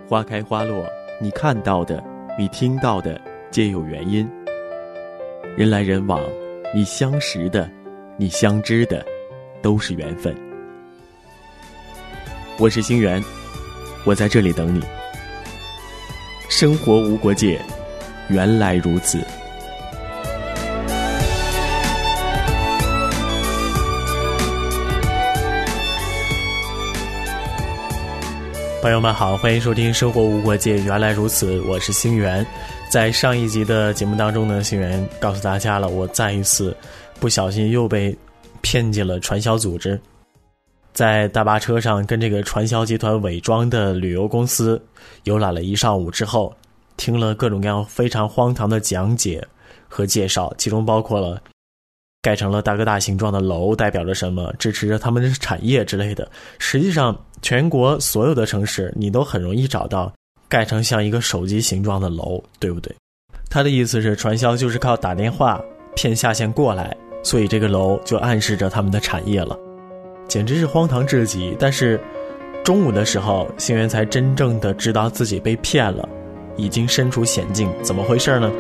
花开花落，你看到的，你听到的，皆有原因。人来人往，你相识的，你相知的，都是缘分。我是星源，我在这里等你。生活无国界，原来如此。 朋友们好，欢迎收听生活无国界，原来如此，我是星源。在上一集的节目当中呢，星源告诉大家了，我再一次不小心又被骗进了传销组织。在大巴车上跟这个传销集团伪装的旅游公司游览了一上午之后，听了各种各样非常荒唐的讲解和介绍，其中包括了盖成了大哥大形状的楼代表着什么，支持着他们的产业之类的。实际上全国所有的城市你都很容易找到盖成像一个手机形状的楼，对不对？他的意思是传销就是靠打电话骗下线过来，所以这个楼就暗示着他们的产业了，简直是荒唐至极。但是中午的时候，星源才真正的知道自己被骗了，已经身处险境。怎么回事呢？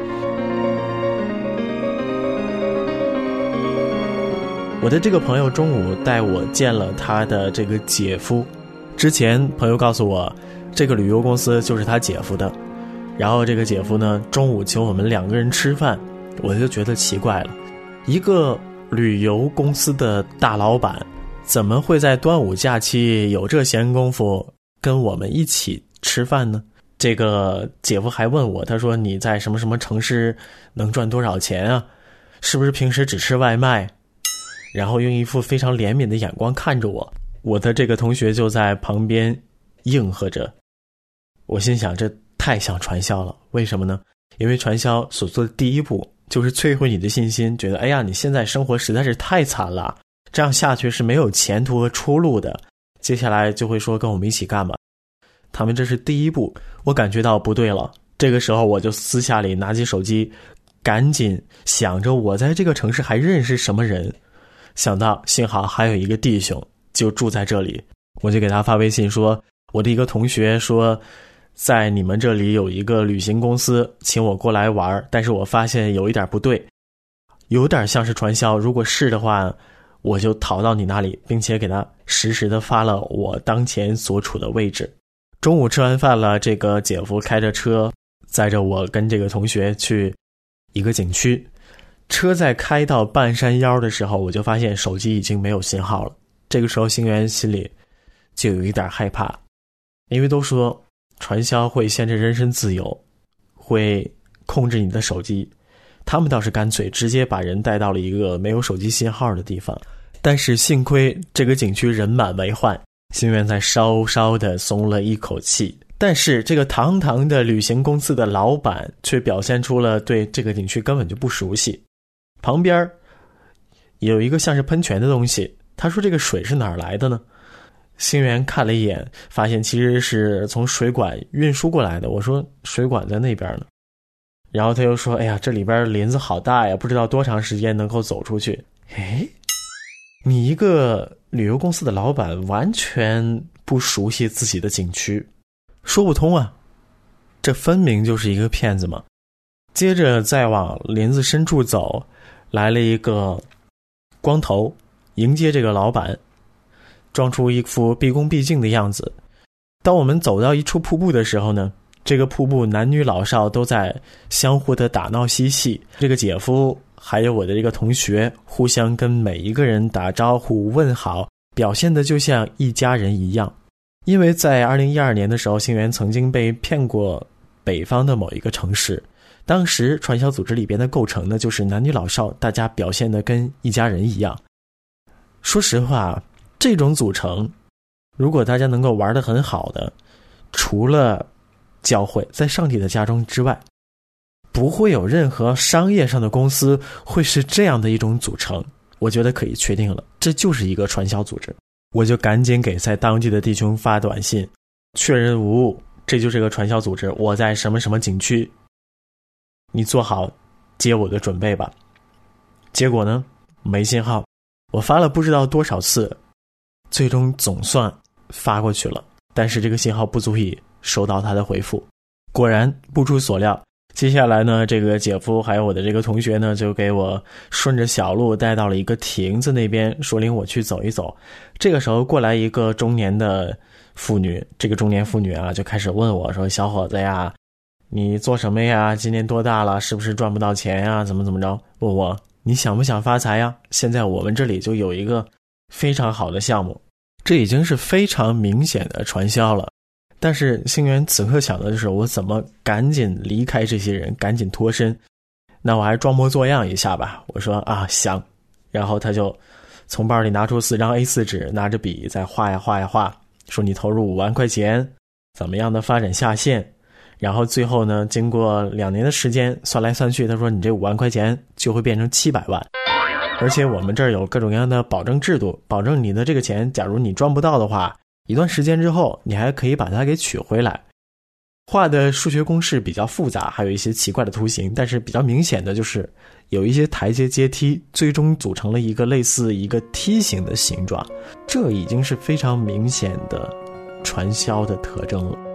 我的这个朋友中午带我见了他的这个姐夫，之前朋友告诉我这个旅游公司就是他姐夫的，然后这个姐夫呢中午请我们2个人吃饭，我就觉得奇怪了，一个旅游公司的大老板怎么会在端午假期有这闲工夫跟我们一起吃饭呢？这个姐夫还问我，他说你在什么什么城市能赚多少钱啊？是不是平时只吃外卖？然后用一副非常怜悯的眼光看着我，我的这个同学就在旁边应和着。我心想这太像传销了，为什么呢？因为传销所做的第一步就是摧毁你的信心，觉得哎呀你现在生活实在是太惨了，这样下去是没有前途和出路的，接下来就会说跟我们一起干嘛。他们这是第一步，我感觉到不对了。这个时候我就私下里拿起手机，赶紧想着我在这个城市还认识什么人，想到幸好还有一个弟兄就住在这里，我就给他发微信说，我的一个同学说在你们这里有一个旅行公司请我过来玩，但是我发现有一点不对，有点像是传销，如果是的话我就逃到你那里，并且给他实时的发了我当前所处的位置。中午吃完饭了，这个姐夫开着车载着我跟这个同学去一个景区，车在开到半山腰的时候，我就发现手机已经没有信号了。这个时候星源心里就有一点害怕，因为都说传销会限制人身自由，会控制你的手机，他们倒是干脆直接把人带到了一个没有手机信号的地方。但是幸亏这个景区人满为患，星源才稍稍的松了一口气。但是这个堂堂的旅行公司的老板却表现出了对这个景区根本就不熟悉。旁边有一个像是喷泉的东西，他说这个水是哪儿来的呢？星源看了一眼，发现其实是从水管运输过来的。我说水管在那边呢，然后他又说哎呀这里边林子好大呀，不知道多长时间能够走出去。诶，你一个旅游公司的老板完全不熟悉自己的景区，说不通啊，这分明就是一个骗子嘛。接着再往林子深处走，来了一个光头迎接这个老板，装出一副毕恭毕敬的样子。当我们走到一处瀑布的时候呢，这个瀑布男女老少都在相互的打闹嬉戏，这个姐夫还有我的这个同学互相跟每一个人打招呼问好，表现的就像一家人一样。因为在2012年的时候，星源曾经被骗过北方的某一个城市，当时传销组织里边的构成呢，就是男女老少大家表现得跟一家人一样。说实话，这种组成如果大家能够玩得很好的，除了教会在上帝的家中之外，不会有任何商业上的公司会是这样的一种组成。我觉得可以确定了，这就是一个传销组织。我就赶紧给在当地的弟兄发短信确认无误，这就是个传销组织，我在什么什么景区，你做好接我的准备吧。结果呢，没信号，我发了不知道多少次，最终总算发过去了，但是这个信号不足以收到他的回复。果然不出所料，接下来呢，这个姐夫还有我的这个同学呢，就给我顺着小路带到了一个亭子那边，说领我去走一走。这个时候过来一个中年的妇女，这个中年妇女啊，就开始问我说：“小伙子呀，你做什么呀？今年多大了？是不是赚不到钱呀？怎么着？问我你想不想发财呀？现在我们这里就有一个非常好的项目。”这已经是非常明显的传销了。但是星源此刻想的就是我怎么赶紧离开这些人，赶紧脱身。那我还装模作样一下吧，我说啊想，然后他就从包里拿出4张 A4 纸，拿着笔在画呀画呀画，说你投入5万块钱，怎么样的发展下线。然后最后呢，经过2年的时间算来算去，他说你这5万块钱就会变成700万，而且我们这儿有各种各样的保证制度，保证你的这个钱假如你赚不到的话，一段时间之后你还可以把它给取回来。画的数学公式比较复杂，还有一些奇怪的图形，但是比较明显的就是有一些台阶阶梯，最终组成了一个类似一个梯形的形状，这已经是非常明显的传销的特征了。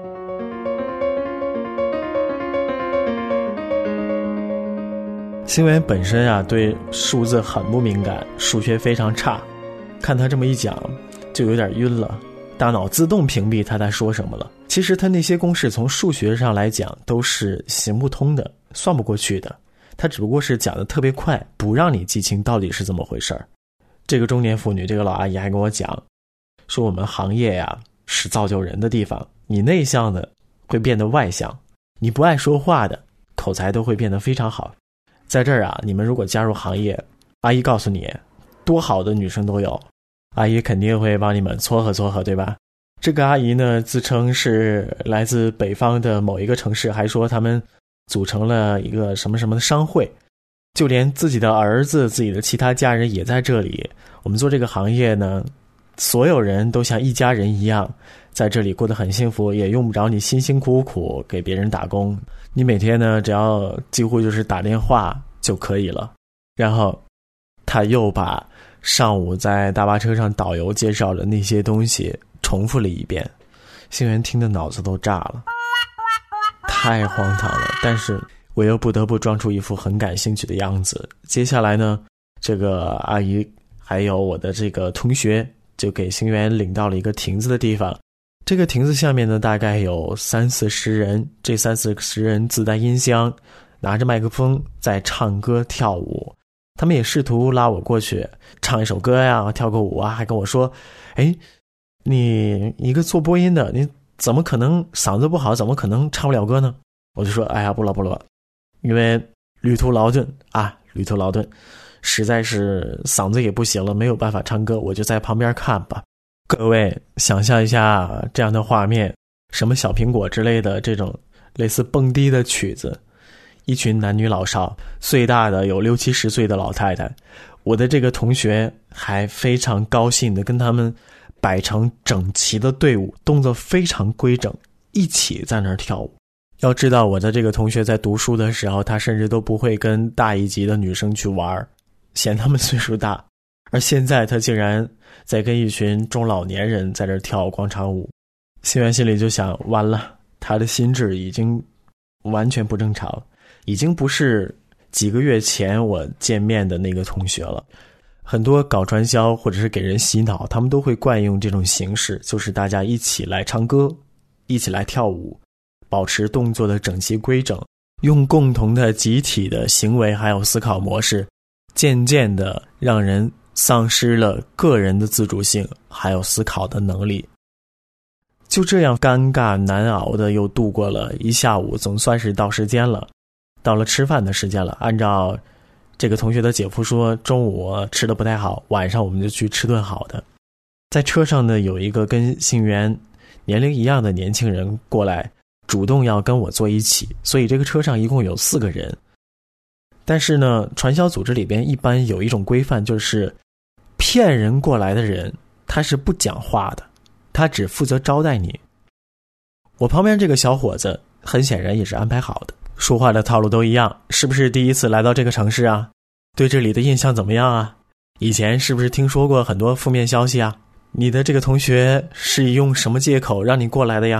星源本身啊对数字很不敏感，数学非常差，看他这么一讲就有点晕了，大脑自动屏蔽他在说什么了。其实他那些公式从数学上来讲都是行不通的，算不过去的，他只不过是讲得特别快，不让你记清到底是怎么回事儿。这个中年妇女，这个老阿姨还跟我讲说，我们行业呀是造就人的地方，你内向的会变得外向，你不爱说话的口才都会变得非常好。在这儿啊，你们如果加入行业，阿姨告诉你多好的女生都有，阿姨肯定会帮你们撮合撮合，对吧？这个阿姨呢自称是来自北方的某一个城市，还说他们组成了一个什么什么的商会，就连自己的儿子自己的其他家人也在这里。我们做这个行业呢，所有人都像一家人一样在这里过得很幸福，也用不着你辛辛苦苦给别人打工，你每天呢只要几乎就是打电话就可以了。然后他又把上午在大巴车上导游介绍的那些东西重复了一遍，星源听的脑子都炸了，太荒唐了，但是我又不得不装出一副很感兴趣的样子。接下来呢，这个阿姨还有我的这个同学就给星源领到了一个亭子的地方，这个亭子下面呢大概有30-40人，这30-40人自带音箱，拿着麦克风在唱歌跳舞。他们也试图拉我过去唱一首歌呀，跳个舞啊，还跟我说你一个做播音的，你怎么可能嗓子不好，怎么可能唱不了歌呢？我就说不了，因为旅途劳顿，实在是嗓子也不行了，没有办法唱歌，我就在旁边看吧。各位想象一下这样的画面，什么小苹果之类的这种类似蹦迪的曲子，一群男女老少，最大的有60-70岁的老太太，我的这个同学还非常高兴的跟他们摆成整齐的队伍，动作非常规整，一起在那儿跳舞。要知道我的这个同学在读书的时候，他甚至都不会跟大一级的女生去玩，嫌他们岁数大，而现在他竟然在跟一群中老年人在这儿跳广场舞。星源心里就想，完了，他的心智已经完全不正常，已经不是几个月前我见面的那个同学了。很多搞传销或者是给人洗脑，他们都会惯用这种形式，就是大家一起来唱歌，一起来跳舞，保持动作的整齐规整，用共同的集体的行为还有思考模式，渐渐的让人丧失了个人的自主性还有思考的能力。就这样尴尬难熬的又度过了一下午，总算是到时间了，到了吃饭的时间了。按照这个同学的姐夫说，中午吃的不太好，晚上我们就去吃顿好的。在车上呢，有一个跟星源年龄一样的年轻人过来主动要跟我坐一起，所以这个车上一共有4个人。但是呢，传销组织里边一般有一种规范，就是骗人过来的人他是不讲话的，他只负责招待你。我旁边这个小伙子很显然也是安排好的，说话的套路都一样，是不是第一次来到这个城市啊？对这里的印象怎么样啊？以前是不是听说过很多负面消息啊？你的这个同学是用什么借口让你过来的呀？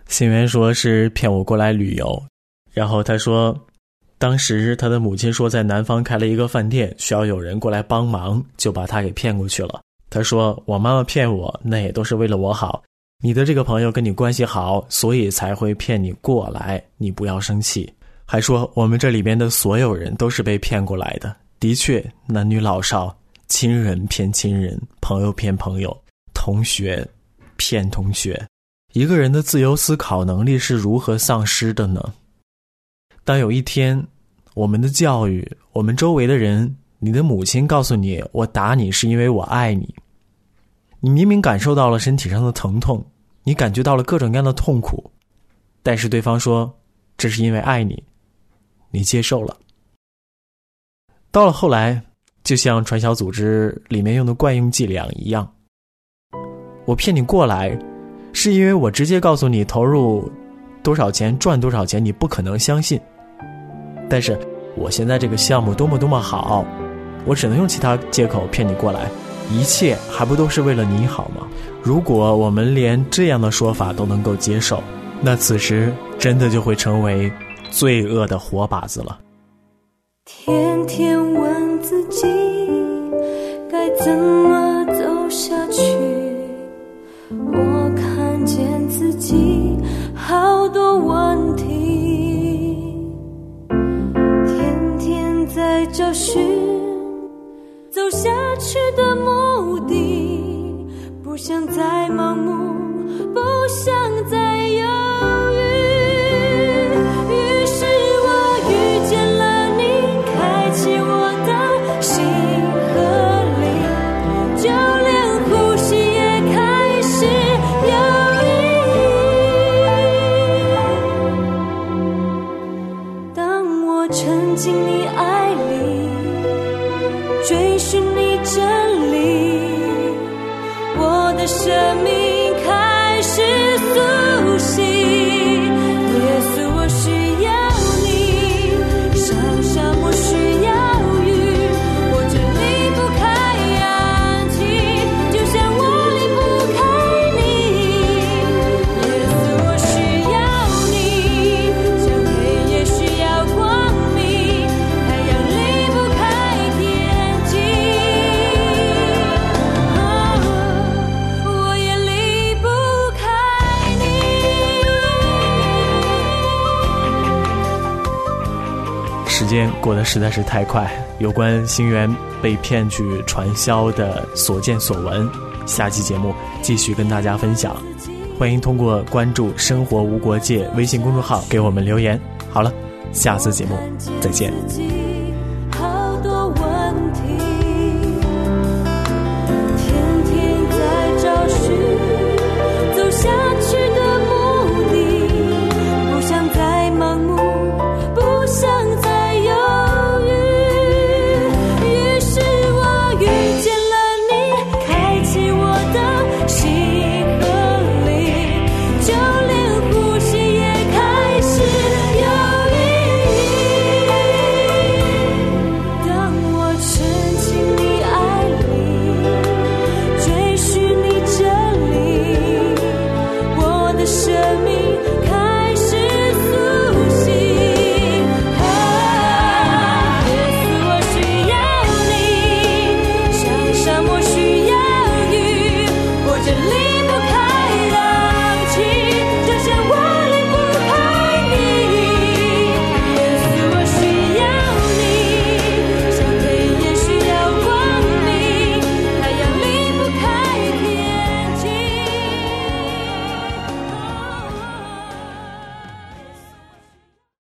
星源说是骗我过来旅游，然后他说当时他的母亲说在南方开了一个饭店，需要有人过来帮忙，就把他给骗过去了。他说我妈妈骗我，那也都是为了我好，你的这个朋友跟你关系好，所以才会骗你过来，你不要生气。还说我们这里边的所有人都是被骗过来的，的确男女老少，亲人骗亲人，朋友骗朋友，同学骗同学。一个人的自由思考能力是如何丧失的呢？当有一天我们的教育，我们周围的人，你的母亲告诉你我打你是因为我爱你，你明明感受到了身体上的疼痛，你感觉到了各种各样的痛苦，但是对方说这是因为爱你，你接受了。到了后来，就像传销组织里面用的惯用伎俩一样，我骗你过来是因为我直接告诉你投入多少钱赚多少钱，你不可能相信，但是我现在这个项目多么多么好，我只能用其他借口骗你过来，一切还不都是为了你好吗？如果我们连这样的说法都能够接受，那此时真的就会成为罪恶的活靶子了。 天天问自己该怎么走下去，我看见自己好多问题，天天在找寻走下去的目的，不想再盲目，不想再犹豫。于是我遇见了你，开启我的心和灵，就连呼吸也开始有意义。当我沉浸你爱里，追寻你真理，我的生命开始苏醒。耶稣，我需要你，像沙漠需要雨，我只离不开氧气，就像我离不开你。耶稣，我需要你，像黑夜需要光明，太阳离不开天际，我也离不开你。 时间过得实在是太快，有关星源被骗去传销的所见所闻，下期节目继续跟大家分享。欢迎通过关注生活无国界微信公众号给我们留言。好了，下次节目再见。